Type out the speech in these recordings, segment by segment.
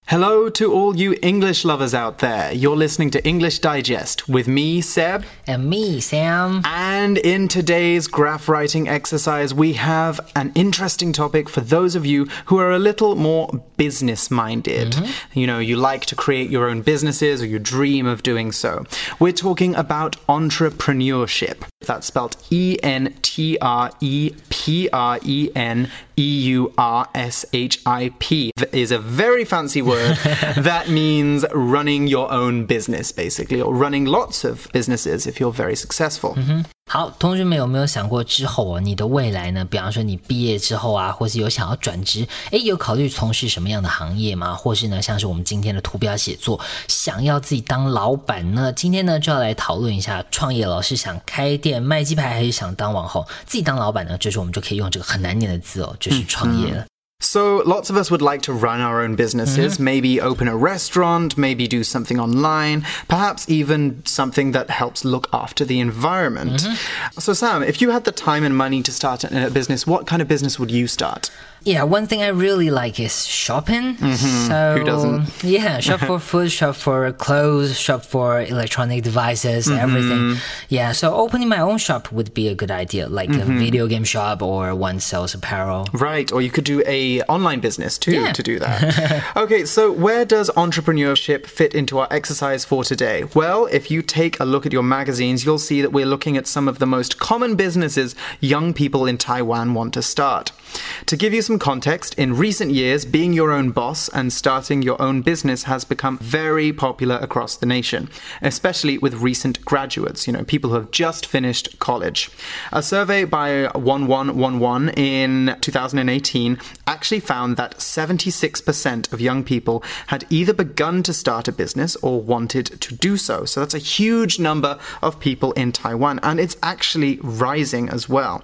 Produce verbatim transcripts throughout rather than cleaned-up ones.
Hello to all you English lovers out there. You're listening to English Digest with me, Seb. And me, Sam. And in today's graph writing exercise, we have an interesting topic for those of you who are a little more business-minded. Mm-hmm. You know, you like to create your own businesses or you dream of doing so. We're talking about entrepreneurship. That's spelled E N T R E P R E N E U R S H I P. That is a very fancy word that means running your own business, basically, or running lots of businesses if you're very successful. Mm-hmm. 好，同学们有没有想过之后哦，你的未来呢？比方说你毕业之后啊，或是有想要转职，诶，有考虑从事什么样的行业吗？或是呢，像是我们今天的图表写作，想要自己当老板呢？今天呢就要来讨论一下创业了，是想开店卖鸡排，还是想当网红？自己当老板呢，这时候我们就可以用这个很难念的字哦，就是创业了。嗯嗯 So lots of us would like to run our own businesses, mm-hmm. maybe open a restaurant, maybe do something online, perhaps even something that helps look after the environment. Mm-hmm. So Sam, if you had the time and money to start a business, what kind of business would you start? Yeah, one thing I really like is shopping. Mm-hmm. So, who doesn't? Yeah, shop for food, shop for clothes, shop for electronic devices, mm-hmm. everything. Yeah, so opening my own shop would be a good idea, like mm-hmm. a video game shop or one sells apparel. Right, or you could do a online business too yeah. to do that. Okay, so where does entrepreneurship fit into our exercise for today? Well, if you take a look at your magazines, you'll see that we're looking at some of the most common businesses young people in Taiwan want to start. To give you some context, in recent years, being your own boss and starting your own business has become very popular across the nation, especially with recent graduates, you know, people who have just finished college. A survey by one one one one in two thousand eighteen actually found that seventy-six percent of young people had either begun to start a business or wanted to do so. So that's a huge number of people in Taiwan, and it's actually rising as well.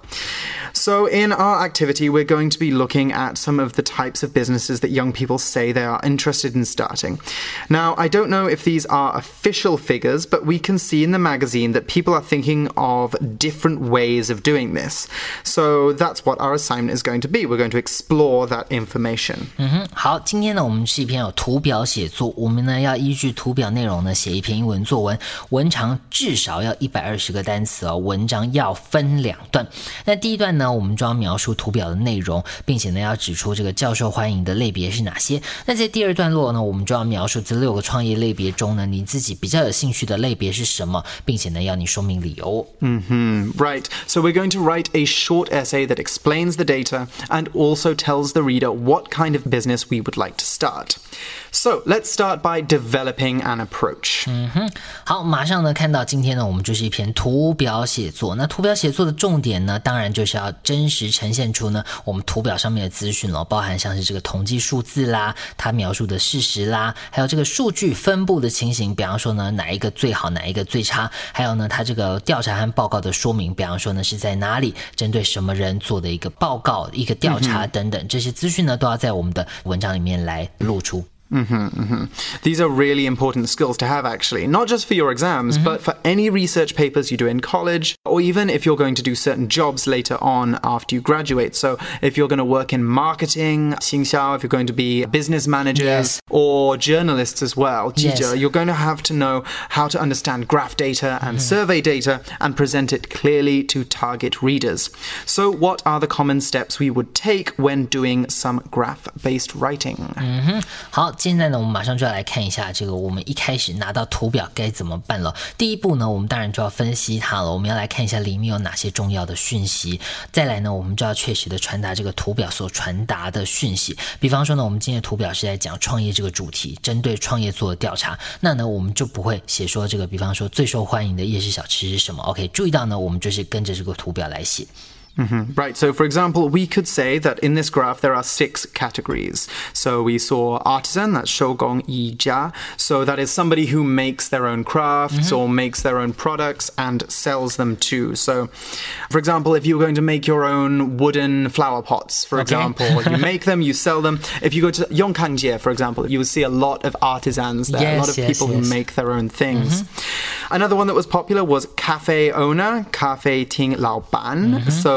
So in our activity, we're going to be looking at some of the types of businesses that young people say they are interested in starting. Now, I don't know if these are official figures, but we can see in the magazine that people are thinking of different ways of doing this. So that's what our assignment is going to be. We're going to explore that information. 嗯哼，好，今天呢，我们是一篇有图表写作，我们呢要依据图表内容呢写一篇英文作文，文长至少要一百二十个单词哦，文章要分两段。那第一段呢，我们就要描述图表的内容，并且呢要指出这个较受欢迎的类别是哪些。那在第二段落呢，我们就要描述这六个创业类别中呢，你自己比较有兴趣的类别是什么，并且呢要你说明理由。 Mm-hmm. Right. So we're going to write a short essay that explains the data and also tells the reader what kind of business we would like to start. So let's start by developing an approach. 嗯哼，好，马上呢看到今天呢，我们就是一篇图表写作。那图表写作的重点呢，当然就是要真实呈现出呢我们图表上面的资讯了，包含像是这个统计数字啦，它描述的事实啦，还有这个数据分布的情形，比方说呢哪一个最好，哪一个最差，还有呢它这个调查和报告的说明，比方说呢是在哪里，针对什么人做的一个报告、一个调查等等，这些资讯呢都要在我们的文章里面来露出。 Mm-hmm, mm-hmm. These are really important skills to have, actually, not just for your exams, mm-hmm. but for any research papers you do in college, or even if you're going to do certain jobs later on after you graduate. So if you're going to work in marketing, 行销, if you're going to be business managers, yes. or journalists as well, 记者, yes. you're going to have to know how to understand graph data and mm-hmm. survey data and present it clearly to target readers. So what are the common steps we would take when doing some graph-based writing? Mm-hmm. 好，现在呢我们马上就要来看一下这个我们一开始拿到图表该怎么办了。第一步呢我们当然就要分析它了，我们要来看一下里面有哪些重要的讯息，再来呢我们就要确实的传达这个图表所传达的讯息。比方说呢我们今天的图表是在讲创业这个主题，针对创业做的调查，那呢我们就不会写说这个比方说最受欢迎的夜市小吃是什么。 OK， 注意到呢我们就是跟着这个图表来写。 Mm-hmm. Right, so for example, we could say that in this graph there are six categories. So we saw artisan, that's 手工艺家. So that is somebody who makes their own crafts mm-hmm. or makes their own products and sells them too. So for example, if you're going to make your own wooden flower pots, for okay. example, you make them, you sell them. If you go to Yongkangjie, for example, you will see a lot of artisans there, yes, a lot of yes, people yes. who make their own things. Mm-hmm. Another one that was popular was cafe owner, cafe ting lao ban. Mm-hmm. So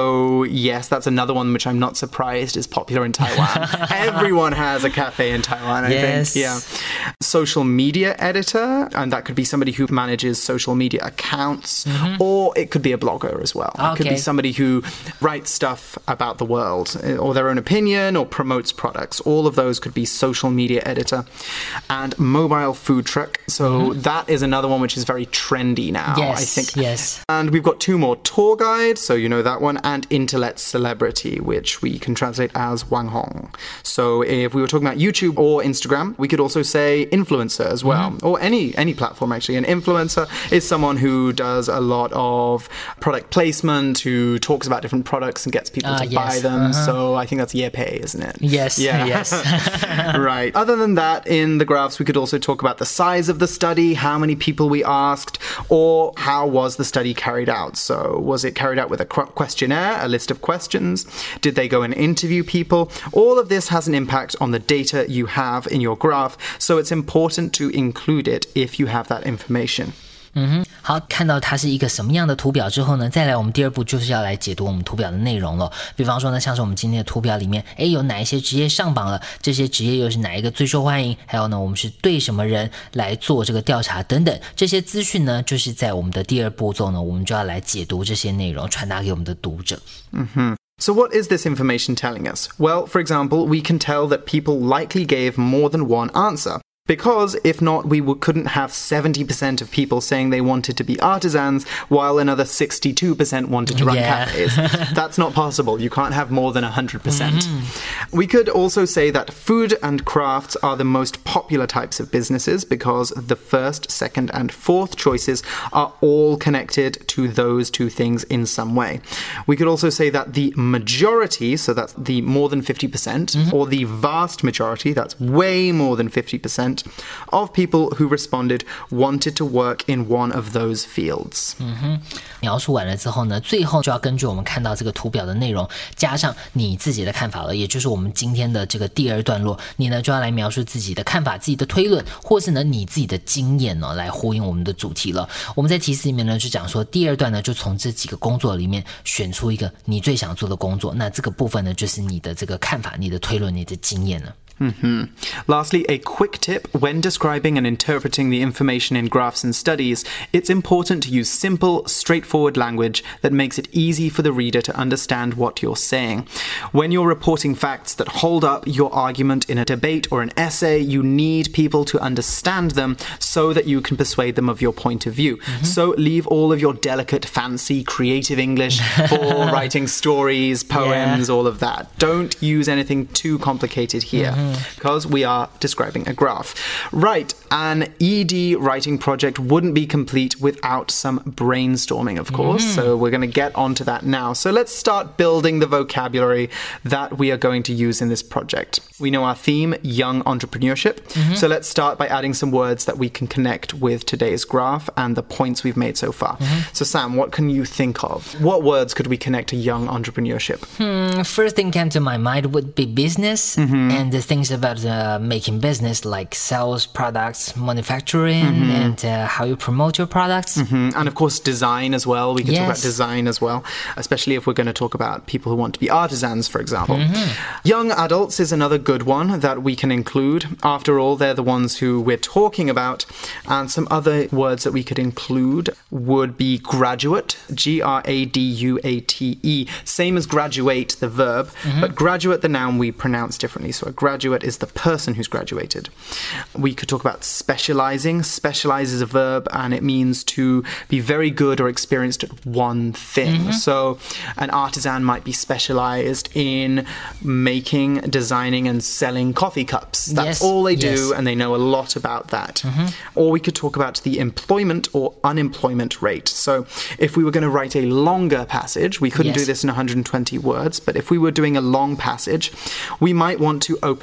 So, yes, that's another one which I'm not surprised is popular in Taiwan. Everyone has a cafe in Taiwan, I yes. think. Yeah. Social media editor, and that could be somebody who manages social media accounts, mm-hmm. or it could be a blogger as well. Okay. It could be somebody who writes stuff about the world, or their own opinion, or promotes products. All of those could be social media editor. And mobile food truck. So mm-hmm. that is another one which is very trendy now, yes, I think. Yes. And we've got two more: tour guide, so you know that one, and internet celebrity, which we can translate as Wang Hong. So if we were talking about YouTube or Instagram, we could also say influencer as well, mm-hmm. or any any platform actually. An influencer is someone who does a lot of product placement, who talks about different products and gets people uh, to yes. buy them. Uh-huh. So I think that's Yepay, isn't it? Yes. Yeah. Yes. Right. Other than that, in the graphs, we could also talk about the size of the study, how many people we asked, or how was the study carried out. So was it carried out with a questionnaire, a list of questions? Did they go and interview people? All of this has an impact on the data you have in your graph, so it's important to include it if you have that information. 嗯哼，好，看到它是一个什么样的图表之后呢，再来我们第二步就是要来解读我们图表的内容了。比方说呢，像是我们今天的图表里面，诶，有哪一些职业上榜了？这些职业又是哪一个最受欢迎？还有呢，我们是对什么人来做这个调查等等，这些资讯呢，就是在我们的第二步骤呢，我们就要来解读这些内容，传达给我们的读者。 嗯哼。So what is this information telling us? Well, for example, we can tell that people likely gave more than one answer. Because if not, we w- couldn't have seventy percent of people saying they wanted to be artisans, while another sixty-two percent wanted to run yeah. cafes. That's not possible. You can't have more than one hundred percent. Mm-hmm. We could also say that food and crafts are the most popular types of businesses because the first, second, and fourth choices are all connected to those two things in some way. We could also say that the majority, so that's the more than fifty percent, mm-hmm. or the vast majority, that's way more than fifty percent, of people who responded wanted to work in one of those fields. 嗯哼，描述完了之后呢，最后就要根据我们看到这个图表的内容，加上你自己的看法了，也就是我们今天的这个第二段落，你呢就要来描述自己的看法、自己的推论，或是呢你自己的经验呢，来呼应我们的主题了。我们在提示里面呢就讲说，第二段呢就从这几个工作里面选出一个你最想做的工作，那这个部分呢就是你的这个看法、你的推论、你的经验了。 Mm-hmm. Lastly, a quick tip: when describing and interpreting the information in graphs and studies, it's important to use simple, straightforward language that makes it easy for the reader to understand what you're saying. When you're reporting facts that hold up your argument in a debate or an essay, you need people to understand them so that you can persuade them of your point of view. Mm-hmm. So leave all of your delicate, fancy, creative English for writing stories, poems, yeah. all of that. Don't use anything too complicated here. Mm-hmm. Because we are describing a graph. Right, an E D writing project wouldn't be complete without some brainstorming, of course. Mm. So we're going to get onto that now. So let's start building the vocabulary that we are going to use in this project. We know our theme, young entrepreneurship. Mm-hmm. So let's start by adding some words that we can connect with today's graph and the points we've made so far. Mm-hmm. So Sam, what can you think of? What words could we connect to young entrepreneurship? Hmm, first thing came to my mind would be business, mm-hmm. and the things about uh, making business, like sales, products, manufacturing, mm-hmm. and uh, how you promote your products. Mm-hmm. And of course, design as well. We could yes. talk about design as well, especially if we're going to talk about people who want to be artisans, for example. Mm-hmm. Young adults is another good one that we can include. After all, they're the ones who we're talking about. And some other words that we could include would be graduate, G R A D U A T E. Same as graduate, the verb, mm-hmm. but graduate, the noun, we pronounce differently. So a graduate is the person who's graduated. We could talk about specializing. Specialize is a verb, and it means to be very good or experienced at one thing. Mm-hmm. So an artisan might be specialized in making, designing, and selling coffee cups. That's yes. all they do, yes. and they know a lot about that. Mm-hmm. Or we could talk about the employment or unemployment rate. So if we were going to write a longer passage, we couldn't yes. do this in one hundred twenty words, but if we were doing a long passage, we might want to open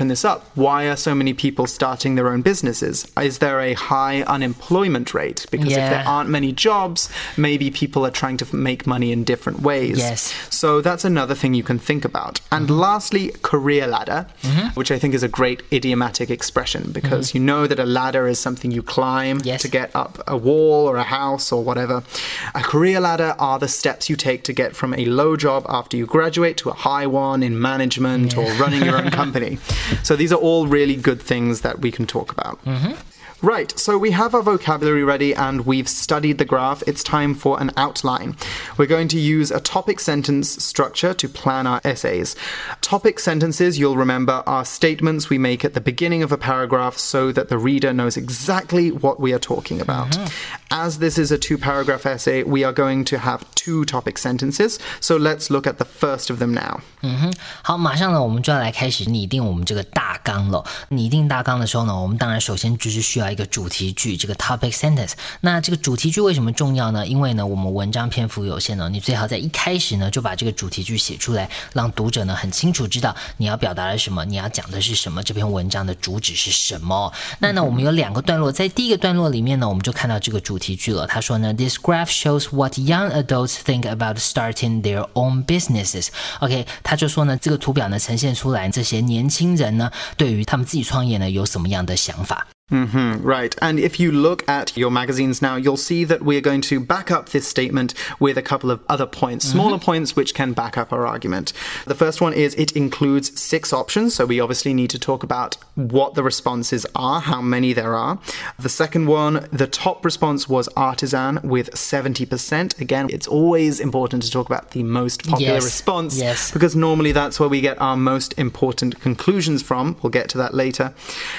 this up. Why are so many people starting their own businesses? Is there a high unemployment rate? Because yeah. if there aren't many jobs, maybe people are trying to make money in different ways. Yes. So that's another thing you can think about. And mm-hmm. lastly, career ladder, mm-hmm. which I think is a great idiomatic expression, because mm-hmm. you know that a ladder is something you climb yes. to get up a wall or a house or whatever. A career ladder are the steps you take to get from a low job after you graduate to a high one in management yeah. or running your own company. So these are all really good things that we can talk about. Mm-hmm. Right, so we have our vocabulary ready and we've studied the graph. It's time for an outline. We're going to use a topic sentence structure to plan our essays. Topic sentences, you'll remember, are statements we make at the beginning of a paragraph so that the reader knows exactly what we are talking about. Mm-hmm. As this is a two-paragraph essay, we are going to have two topic sentences. So let's look at the first of them now. 嗯哼，好，马上呢，我们就要来开始拟定我们这个大纲了。拟定大纲的时候呢，我们当然首先就是需要一个主题句，这个 topic sentence。那这个主题句为什么重要呢？因为呢，我们文章篇幅有限呢，你最好在一开始呢就把这个主题句写出来，让读者呢很清楚知道你要表达的是什么，你要讲的是什么，这篇文章的主旨是什么。那呢，我们有两个段落，在第一个段落里面呢，我们就看到这个主题句了。他说呢 ，This graph shows what young adults think about starting their own businesses. OK， 他就说呢，这个图表呢呈现出来这些年轻人呢对于他们自己创业呢有什么样的想法。 Mm-hmm, right. And if you look at your magazines now, you'll see that we're going to back up this statement with a couple of other points, smaller mm-hmm. points which can back up our argument. The first one is it includes six options, so we obviously need to talk about what the responses are, how many there are. The second one, the top response was artisan with seventy percent. Again, it's always important to talk about the most popular yes. response yes. because normally that's where we get our most important conclusions from. We'll get to that later.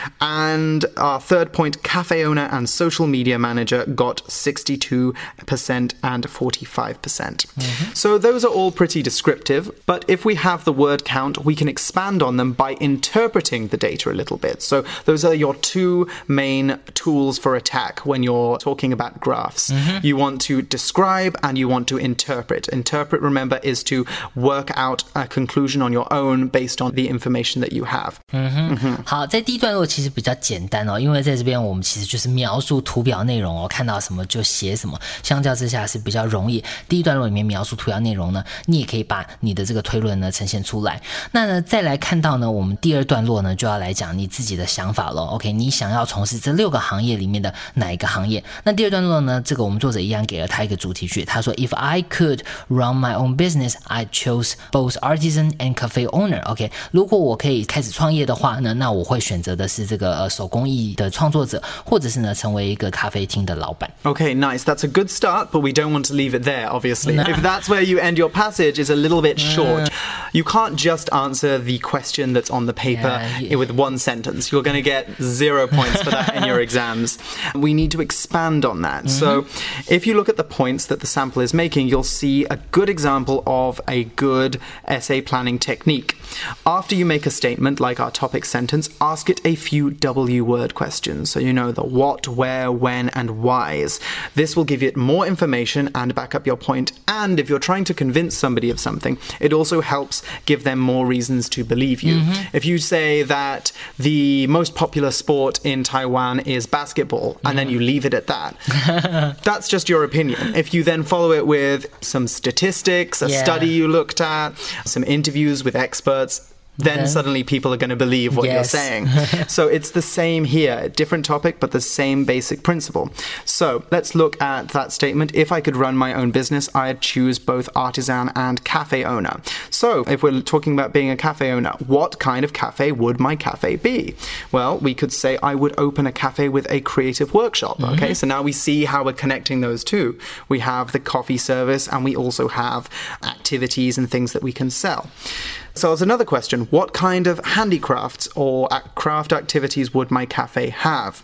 And our third point, cafe owner and social media manager got sixty-two percent and forty-five percent. Mm-hmm. So those are all pretty descriptive, but if we have the word count, we can expand on them by interpreting the data a little bit. So those are your two main tools for attack when you're talking about graphs. Mm-hmm. You want to describe and you want to interpret. Interpret, remember, is to work out a conclusion on your own based on the information that you have. 嗯哼， mm-hmm. 好，在第一段落其实比较简单哦，因为在这边我们其实就是描述图表内容哦，看到什么就写什么，相较之下是比较容易。第一段落里面描述图表内容呢，你也可以把你的这个推论呢呈现出来。那呢，再来看到呢，我们第二段落呢就要来讲你自己的想法了。OK， 你想要从事这六个行业里面的哪一个行业？那第二段落呢，这个我们作者一样给了他一个主题句，他说 If I could run my own business, I chose both artisan and cafe owner. OK， 如果我可以开始创业的话呢，那我会选择的是这个、呃、手工艺的创作者，或者是呢成为一个咖啡厅的老板。 Okay, nice. That's a good start, but we don't want to leave it there, obviously. No. If that's where you end your passage, it's a little bit short. Uh, you can't just answer the question that's on the paper yeah, with one sentence. You're going to get zero points for that in your exams. We need to expand on that. Mm-hmm. So if you look at the points that the sample is making, you'll see a good example of a good essay planning technique. After you make a statement like our topic sentence, ask it a few W word questions. So you know the what, where, when, and whys. This will give it more information and back up your point. And if you're trying to convince somebody of something, it also helps give them more reasons to believe you. Mm-hmm. If you say that the most popular sport in Taiwan is basketball, and mm. then you leave it at that, that's just your opinion. If you then follow it with some statistics, a yeah. study you looked at, some interviews with experts, then okay. suddenly people are going to believe what yes. you're saying. So it's the same here, different topic, but the same basic principle. So let's look at that statement. If I could run my own business, I'd choose both artisan and cafe owner. So if we're talking about being a cafe owner, what kind of cafe would my cafe be? Well, we could say I would open a cafe with a creative workshop. Mm-hmm. Okay, so now we see how we're connecting those two. We have the coffee service and we also have activities and things that we can sell. So as another question, what kind of handicrafts or craft activities would my cafe have?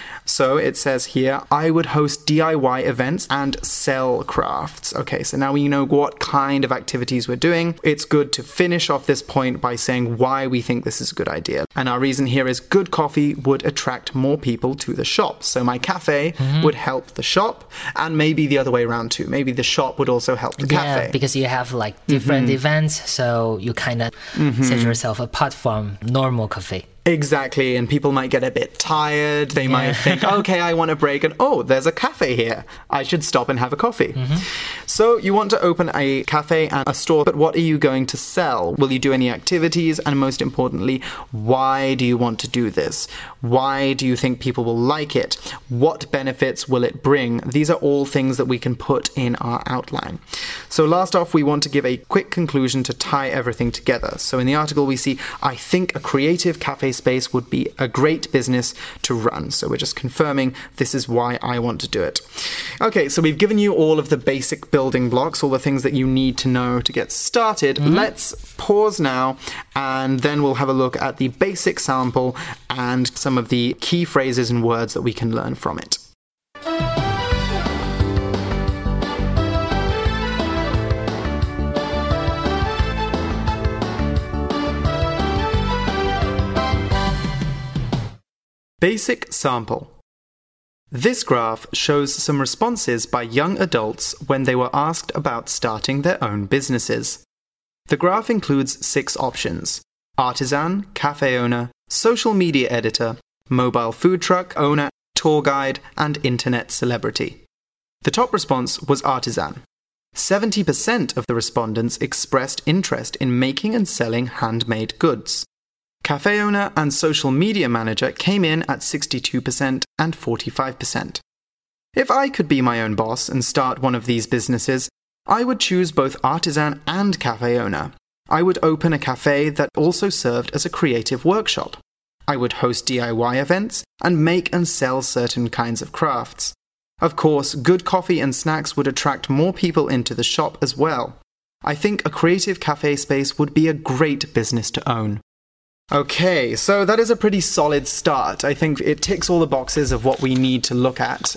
So it says here, I would host D I Y events and sell crafts. Okay, so now we know what kind of activities we're doing. It's good to finish off this point by saying why we think this is a good idea. And our reason here is good coffee would attract more people to the shop. So my cafe mm-hmm. would help the shop, and maybe the other way around too. Maybe the shop would also help the yeah, cafe. Because you have like different mm-hmm. events, so you kind of mm-hmm. set yourself apart from normal cafe. Exactly, and people might get a bit tired. They yeah. might think, okay, I want a break, and oh, there's a cafe here. I should stop and have a coffee. Mm-hmm. So you want to open a cafe and a store, but what are you going to sell? Will you do any activities? And most importantly, why do you want to do this? Why do you think people will like it? What benefits will it bring? These are all things that we can put in our outline. So last off, we want to give a quick conclusion to tie everything together. So in the article, we see, I think a creative cafe space would be a great business to run. So we're just confirming this is why I want to do it. Okay, so we've given you all of the basic building blocks, all the things that you need to know to get started. Mm-hmm. Let's pause now, and then we'll have a look at the basic sample and some of the key phrases and words that we can learn from it. Basic sample. This graph shows some responses by young adults when they were asked about starting their own businesses. The graph includes six options: artisan, cafe owner, social media editor, mobile food truck owner, tour guide, and internet celebrity. The top response was artisan. seventy percent of the respondents expressed interest in making and selling handmade goods. Cafe owner and social media manager came in at sixty-two percent and forty-five percent. If I could be my own boss and start one of these businesses, I would choose both artisan and cafe owner. I would open a cafe that also served as a creative workshop. I would host D I Y events and make and sell certain kinds of crafts. Of course, good coffee and snacks would attract more people into the shop as well. I think a creative cafe space would be a great business to own. Okay, so that is a pretty solid start. I think it ticks all the boxes of what we need to look at.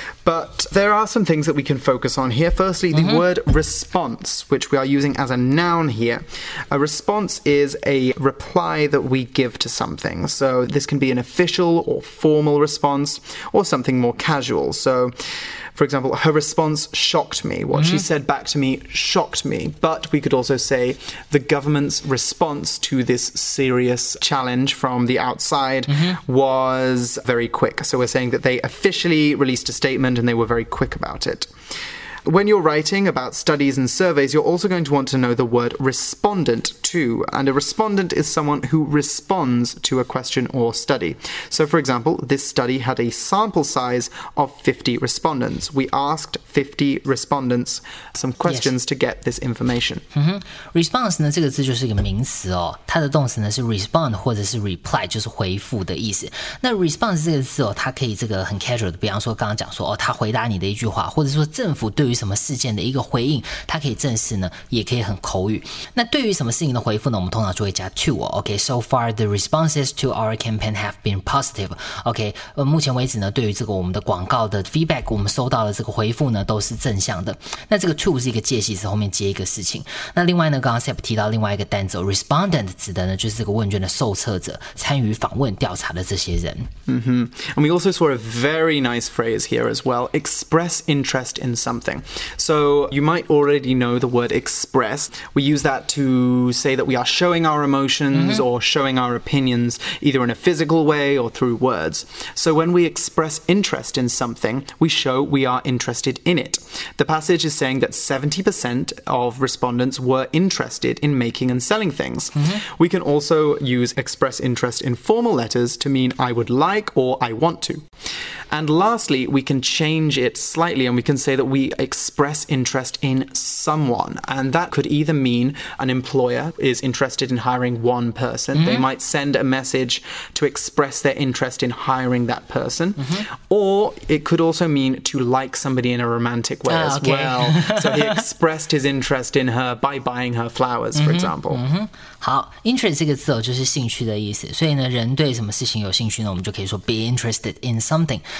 But there are some things that we can focus on here. Firstly, the mm-hmm. word response, which we are using as a noun here. A response is a reply that we give to something. So this can be an official or formal response or something more casual. So, for example, her response shocked me. What mm-hmm. she said back to me shocked me. But we could also say the government's response to this serious challenge from the outside mm-hmm. was very quick. So we're saying that they officially released a statement and they were very quick about it. When you're writing about studies and surveys, you're also going to want to know the word respondent too. And a respondent is someone who responds to a question or study. So, for example, this study had a sample size of fifty respondents. We asked fifty respondents some questions yes. to get this information. Mm-hmm. Response 呢，这个字就是一个名词哦，它的动词呢是 respond 或者是 reply， 就是回复的意思。那 response 这个字哦，它可以这个很 casual 的，比方说刚刚讲说哦，他回答你的一句话，或者说政府对于什么事件的一个回应，它可以正式呢，也可以很口语。那对于什么事情的回复呢，我们通常就会加 to 哦。OK, so far the responses to our campaign have been positive. OK, 呃，目前为止呢，对于这个我们的广告的 feedback， 我们收到的这个回复呢，都是正向的。那这个 to 是一个介系词，后面接一个事情。那另外呢，刚刚 Sep 提到另外一个单词 respondent 指的呢，就是这个问卷的受测者，参与访问调查的这些人。 Mm-hmm. And we also saw a very nice phrase here as well: express interest in something. So you might already know the word express. We use that to say that we are showing our emotions mm-hmm. or showing our opinions either in a physical way or through words. So when we express interest in something, we show we are interested in it. The passage is saying that seventy percent of respondents were interested in making and selling things. Mm-hmm. We can also use express interest in formal letters to mean I would like or I want to. And lastly, we can change it slightly and we can say that we express interest in someone. And that could either mean an employer is interested in hiring one person. Mm-hmm. They might send a message to express their interest in hiring that person. Mm-hmm. Or it could also mean to like somebody in a romantic way ah, as okay. well. So he expressed his interest in her by buying her flowers, for mm-hmm. example. Mm-hmm. 好 interest 这个字哦，就是兴趣的意思。所以呢，人对什么事情有兴趣呢，我们就可以说 be interested in something。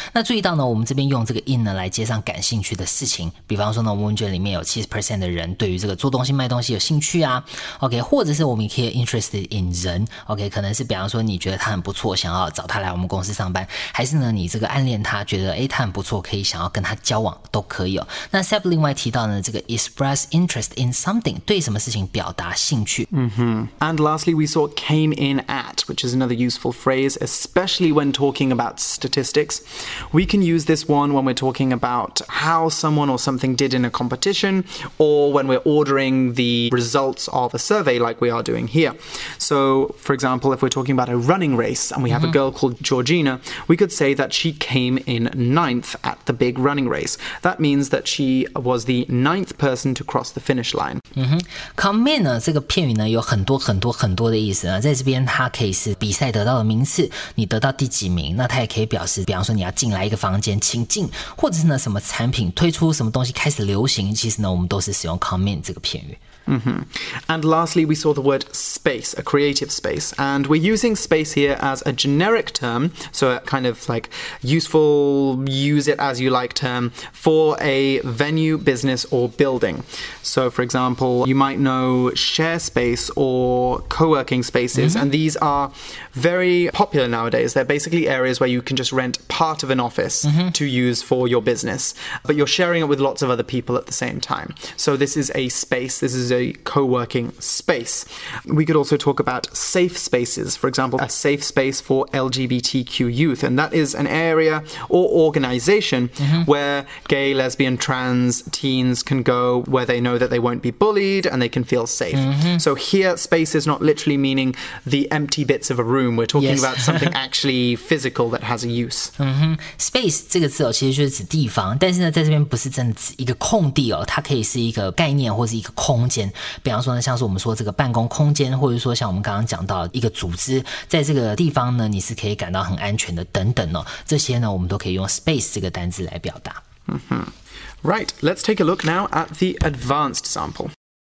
那注意到呢，我们这边用这个 in 呢来接上感兴趣的事情，比方说呢，我们问卷里面有 百分之七十 的人对于这个做东西卖东西有兴趣啊 OK， 或者是我们可以 interested in 人 OK， 可能是比方说你觉得他很不错，想要找他来我们公司上班，还是呢你这个暗恋他，觉得诶他很不错，可以想要跟他交往都可以哦。那 Seb 另外提到呢，这个 express interest in something 对什么事情表达兴趣。 Mm-hmm. And lastly, we saw came in at, which is another useful phrase, especially when talking about statistics. We can use this one when we're talking about how someone or something did in a competition, or when we're ordering the results of a survey like we are doing here. So, for example, if we're talking about a running race and we have mm-hmm. a girl called Georgina, we could say that she came in ninth at the big running race. That means that she was the ninth person to cross the finish line. 嗯哼 come in 呢这个片语呢有很多很多很多的意思啊，在这边它可以是比赛得到的名次，你得到第几名，那它也可以表示比方说你要进来一个房间请进，或者是呢什么产品推出什么东西开始流行，其实呢我们都是使用 come in 这个片语。 Mm-hmm. And lastly, we saw the word space, a creative space. And we're using space here as a generic term, so a kind of like useful, use it as you like term for a venue, business, or building. So, for example, you might know share space or co-working spaces, mm-hmm. and these are very popular nowadays. They're basically areas where you can just rent part of an office mm-hmm. to use for your business, but you're sharing it with lots of other people at the same time. So this is a space, this is a co-working space. We could also talk about safe spaces, for example, a safe space for L G B T Q youth, and that is an area or organization mm-hmm. where gay, lesbian, trans teens can go where they know that they won't be bullied and they can feel safe. Mm-hmm. So here, space is not literally meaning the empty bits of a room. We're talking yes. about something actually physical that has a use. 嗯哼 space 这个字哦，其实就是指地方，但是呢，在这边不是真的指一个空地哦，它可以是一个概念或是一个空间。比方说呢，像是我们说这个办公空间，或者说像我们刚刚讲到一个组织，在这个地方呢，你是可以感到很安全的等等哦，这些呢，我们都可以用 space 这个单字来表达。 Mm-hmm. Right, let's take a look now at the advanced sample.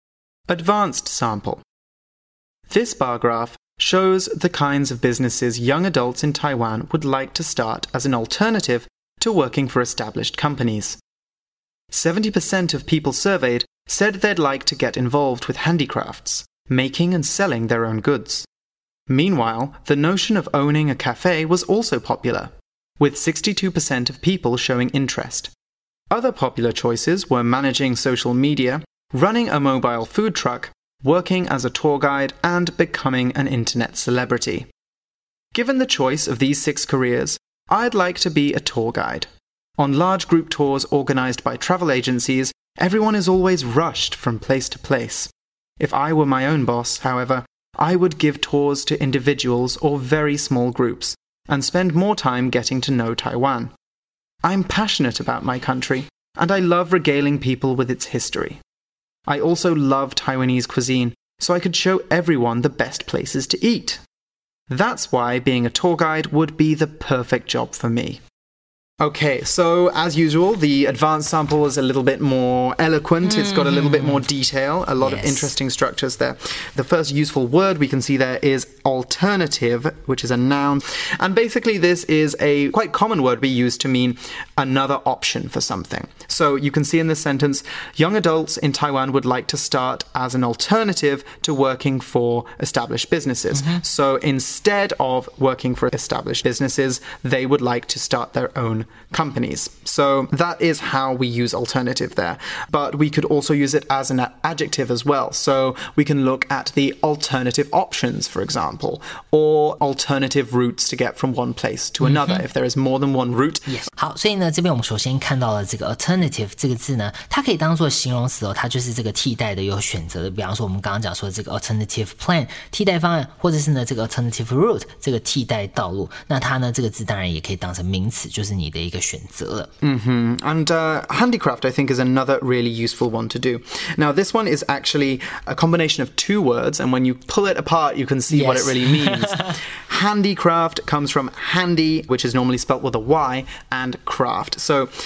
Advanced sample. This bar graph shows the kinds of businesses young adults in Taiwan would like to start as an alternative to working for established companies. seventy percent of people surveyed said they'd like to get involved with handicrafts, making and selling their own goods. Meanwhile, the notion of owning a cafe was also popular, with sixty-two percent of people showing interest. Other popular choices were managing social media, running a mobile food truck, working as a tour guide, and becoming an internet celebrity. Given the choice of these six careers, I'd like to be a tour guide. On large group tours organized by travel agencies, everyone is always rushed from place to place. If I were my own boss, however, I would give tours to individuals or very small groups, and spend more time getting to know Taiwan. I'm passionate about my country, and I love regaling people with its history. I also love Taiwanese cuisine, so I could show everyone the best places to eat. That's why being a tour guide would be the perfect job for me. Okay, so as usual, the advanced sample is a little bit more eloquent. Mm-hmm. It's got a little bit more detail, a lot yes. of interesting structures there. The first useful word we can see there is alternative, which is a noun. And basically this is a quite common word we use to mean another option for something. So you can see in this sentence, young adults in Taiwan would like to start as an alternative to working for established businesses. Mm-hmm. So instead of working for established businesses, they would like to start their own companies. So that is how we use alternative there. But we could also use it as an adjective as well. So we can look at the alternative options, for example, or alternative routes to get from one place to another, mm-hmm. if there is more than one route. Yes. 好，所以呢，这边我们首先看到了这个 alternative 这个字呢，它可以当做形容词哦，它就是这个替代的、有选择的。比方说我们刚刚讲说这个 alternative plan 替代方案，或者是呢这个 alternative route 这个替代道路。那它呢这个字当然也可以当成名词，就是你的一个选择了。 Mm-hmm. And uh, handicraft, I think, is another really useful one to do. Now, this one is actually a combination of two words, and when you pull it apart, you can see yes. what it really means. Handicraft comes from handy, which is normally spelt with a Y, and craft. So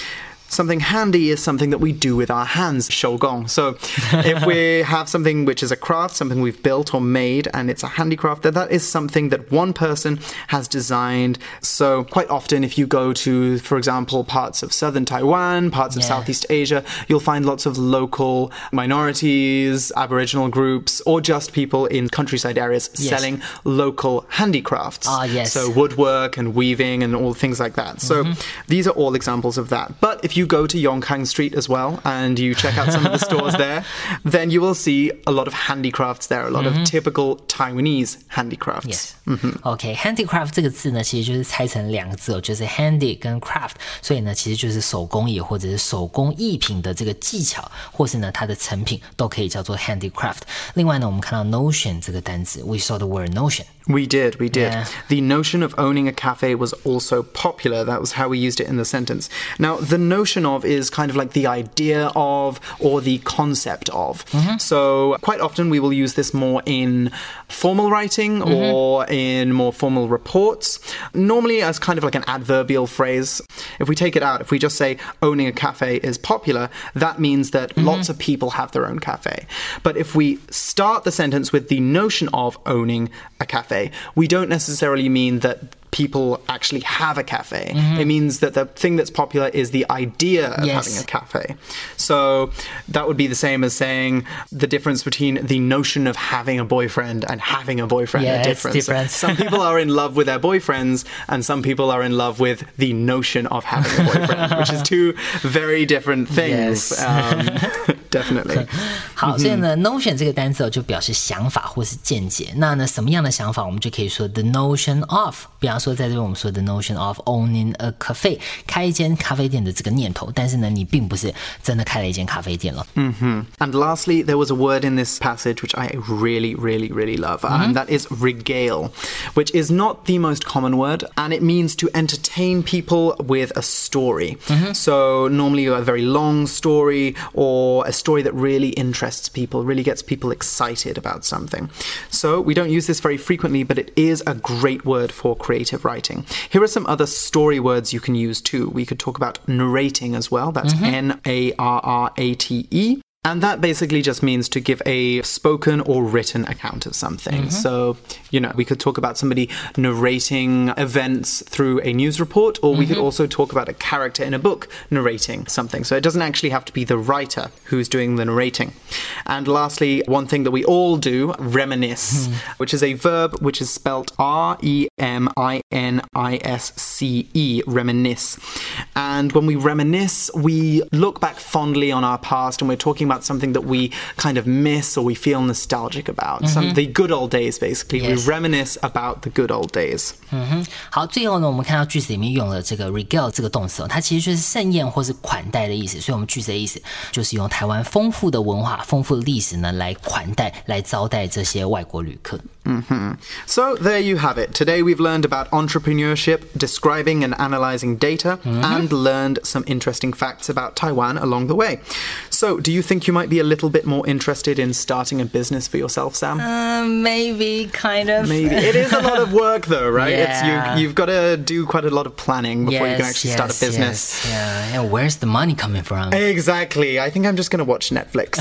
Something handy is something that we do with our hands, 手工. So if we have something which is a craft, something we've built or made, and it's a handicraft, then that is something that one person has designed. So quite often if you go to, for example, parts of southern Taiwan, parts of yeah. Southeast Asia, you'll find lots of local minorities, Aboriginal groups, or just people in countryside areas yes. selling local handicrafts. Ah, yes. So woodwork and weaving and all things like that. So mm-hmm. these are all examples of that. But if you go to Yongkang Street as well and you check out some of the stores there, then you will see a lot of handicrafts there, a lot mm-hmm. of typical Taiwanese handicrafts. Yes. Mm-hmm. Okay, handicraft 这个字呢，其实就是拆成两个字哦，就是 handy 跟 craft， 所以呢，其实就是手工艺或者是手工艺品的这个技巧，或是呢它的成品都可以叫做 handicraft。另外呢，我们看到 notion 这个单字 ，we saw the word notion. We did, we did. Yeah. The notion of owning a cafe was also popular. That was how we used it in the sentence. Now, the notion of is kind of like the idea of or the concept of. Mm-hmm. So quite often we will use this more in formal writing mm-hmm. or in more formal reports, normally as kind of like an adverbial phrase. If we take it out, if we just say owning a cafe is popular, that means that mm-hmm. lots of people have their own cafe. But if we start the sentence with the notion of owning a cafe, we don't necessarily mean that people actually have a cafe. Mm-hmm. It means that the thing that's popular is the idea of yes. having a cafe. So that would be the same as saying the difference between the notion of having a boyfriend and having a boyfriend. Yeah, a difference. It's different. Some people are in love with their boyfriends and some people are in love with the notion of having a boyfriend, which is two very different things. Yes. Um, definitely. 好，所以呢 notion 这个单词就表示想法或是见解。那呢什么样的想法我们就可以说 the notion of， 比方说在这边我们说 the notion of owning a cafe， 开一间咖啡店的这个念头，但是呢你并不是真的开了一间咖啡店了。 Mm-hmm. And lastly, there was a word in this passage which I really, really, really love, mm-hmm. and that is regale, which is not the most common word, and it means to entertain people with a story. Mm-hmm. So normally a very long story or a story that really interests people, really gets people excited about something. So we don't use this very frequently, but it is a great word for creative writing. Here are some other story words you can use too. We could talk about narrating as well. That's mm-hmm. N A R R A T E. And that basically just means to give a spoken or written account of something. Mm-hmm. So, you know, we could talk about somebody narrating events through a news report, or mm-hmm. we could also talk about a character in a book narrating something. So it doesn't actually have to be the writer who's doing the narrating. And lastly, one thing that we all do, reminisce, mm-hmm. which is a verb which is spelt R E M I N I S C E, reminisce. And when we reminisce, we look back fondly on our past and we're talking about something that we kind of miss or we feel nostalgic about. Mm-hmm. Some the good old days, basically. Yes. We reminisce about the good old days. 嗯哼，好，最后呢，我们看到句子里面用了这个 regale 这个动词哦，它其实就是盛宴或是款待的意思。所以我们句子的意思就是用台湾丰富的文化、丰富的历史呢，来款待、来招待这些外国旅客。 Mm-hmm. So there you have it. Today we've learned about entrepreneurship, describing and analyzing data, mm-hmm. and learned some interesting facts about Taiwan along the way. So do you think you might be a little bit more interested in starting a business for yourself, Sam? Uh, maybe, kind of. Maybe. It is a lot of work though, right? Yeah. It's, you, you've got to do quite a lot of planning before yes, you can actually yes, start a business. Yes, yeah. And where's the money coming from? Exactly. I think I'm just going to watch Netflix.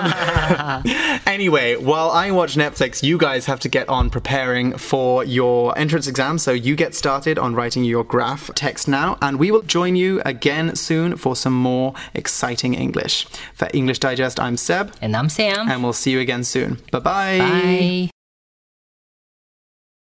Um, anyway, while I watch Netflix, you guys have to get on preparing for your entrance exam. So you get started on writing your graph text now, and we will join you again soon for some more exciting English. For English Digest, I'm Seb. And I'm Sam. And we'll see you again soon. Bye-bye. Bye.